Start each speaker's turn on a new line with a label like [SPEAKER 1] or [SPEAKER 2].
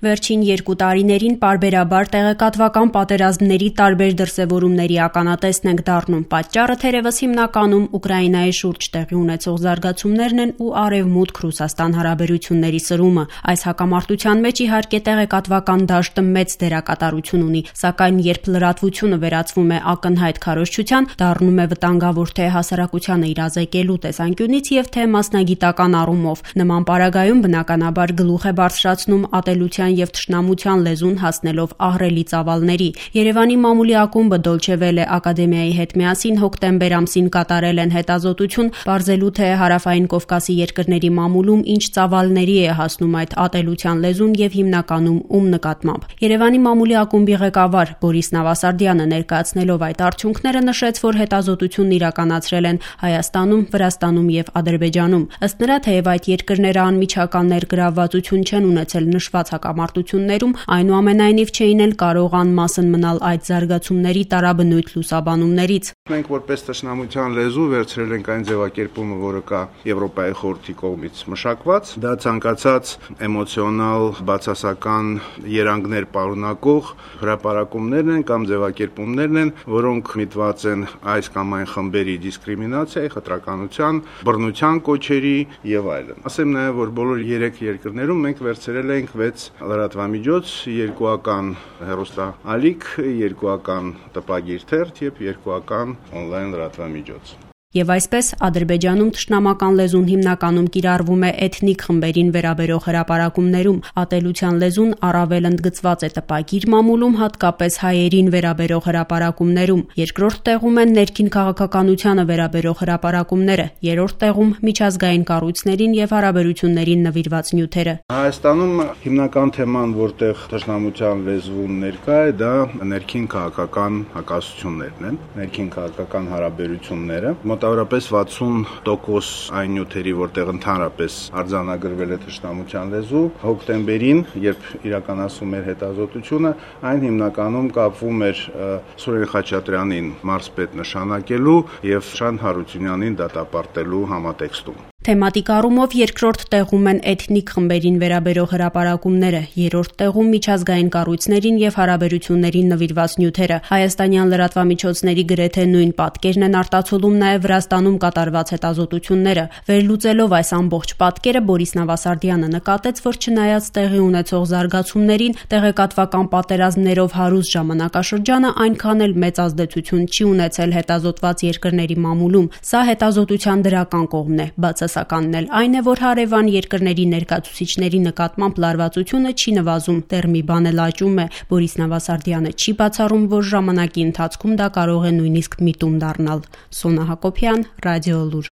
[SPEAKER 1] Վերջին 2 տարիներին պարբերաբար տեղեկատվական պատերազմների տարբեր դրսևորումների ականատեսն ենք դառնում։ Պատճառը թերևս հիմնականում Ուկրաինայի շուրջ տեղի ունեցող զարգացումներն են ու Արևմուտք-Ռուսաստան հարաբերությունների սրումը։ Այս հակամարտության մեջ իհարկե տեղեկատվական դաշտը մեծ դերակատարություն ունի, սակայն երբ լրատվությունը վերածվում է ակնհայտ քարոզչության, դառնում է վտանգավոր թե հասարակությանը իրազեկելու տեսանկյունից եւ թե մասնագիտական առումով։ Նման պարագայում բնականաբար գլուխ է բարձրացնում ատելության եւ թշնամության լեզուն հասնելով ահռելի ծավալների։ Երևանի մամուլի ակումբը Դոլչե Վելե ակադեմիայի հետ միասին հոկտեմբեր ամսին կատարել են հետազոտություն, պարզելու թե Հարավային Կովկասի երկրների մամուլում ինչ ծավալների է հասնում այդ ատելության լեզուն եւ հիմնականում ում նկատմամբ։ Երևանի մամուլի ակումբի ղեկավար Բորիս Նավասարդյանը ներկայացնելով այդ արդյունքները նշեց, որ հետազոտությունն իրականացրել են Հայաստանում, Վրաստանում եւ Ադրբեջանում։ Ըստ նրա, թեև այդ երկրները անմիջական ներգրավվածություն չեն ունեցել նշված հակամարտություններում, այնուամենայնիվ չէին էլ կարող անմասն մնալ այդ զարգացումների տարաբնույթ լուսաբանումներից։
[SPEAKER 2] Մենք որպես թշնամության լեզու վերցրել ենք այն ձևակերպումը, որը կա Եվրոպայի խորհրդի կողմից մշակված։ Դա ցանկացած էմոցիոնալ, բացասական երանգներ պարունակող հրապարակումներն են կամ ձևակերպումներն են, որոնք միտված են այս կամ այն խմբերի դիսկրիմինացիայի, խտրականության, բռնության կոչերի եւ այլն։ Ասեմ նաեւ, որ բոլոր 3 երկրներում մենք վերցրել ենք 6 լրատվամիջոց, 2-ական հեռուստաալիք, 2-ական տպագիր թերթ եւ 2-ական on-line լրատվամիջոց։
[SPEAKER 1] Եվ այսպես Ադրբեջանում թշնամական լեզուն հիմնականում կիրառվում է էթնիկ խմբերին վերաբերող հրապարակումներում, ատելության լեզուն առավել ընդգծված է տպագիր մամուլում, հատկապես հայերին վերաբերող հրապարակումներում, երկրորդ տեղում են ներքին քաղաքականությանը վերաբերող հրապարակումները, երրորդ տեղում միջազգային կառույցներին եւ հարաբերություններին նվիրված նյութերը։
[SPEAKER 2] Հայաստանում հիմնական թեման, որտեղ թշնամության լեզուն ներկա է, դա ներքին քաղաքական հակասություններն են, ներքին քաղաքական հարաբերությունները։ Մոտավորապես 60% այն նյութերի, որտեղ ընդհանրապես արձանագրվել է թշնամության լեզու, հոկտեմբերին, երբ իրականացվում էր հետազոտությունը, այն հիմնականում կապվում էր Սուրեն Խաչատրյանին մարզպետ նշանակելու եւ Շան Հարությունյանին դատապարտելու համատեքստում։
[SPEAKER 1] Թեմատիկ առումով երկրորդ տեղում են էթնիկ խմբերին վերաբերող հրապարակումները, երրորդ տեղում միջազգային կառույցներին եւ հարաբերություններին նվիրված նյութերը։ Հայաստանյան լրատվամիջոցների գրեթե նույն պատկերն են արտացոլում նաեւ Վրաստանում կատարված հետազոտությունները։ Վերլուծելով այս ամբողջ պատկերը Բորիս Նավասարդյանը նկատեց, որ չնայած տեղի ունեցող զարգացումներին, տեղեկատվական պատերազմներով հարուստ ժամանակաշրջանը այնքան էլ մեծ ազդեցություն չի ունեցել հետազոտված երկրների մամուլում։ Սա հետազոտության դրական կողմն է, բացասականն էլ այն է, որ հարևան երկրների ներկայացուցիչների նկատմամբ լարվածությունը չի նվազում, դեռ մի բան էլ աճում է։ Բորիս Նավասարդյանը չի բացառում, որ ժամանակի ընթացքում դա կարող է նույնիսկ միտում դառնալ։ Սոնա Հակոբյան, Ռադիոլուր։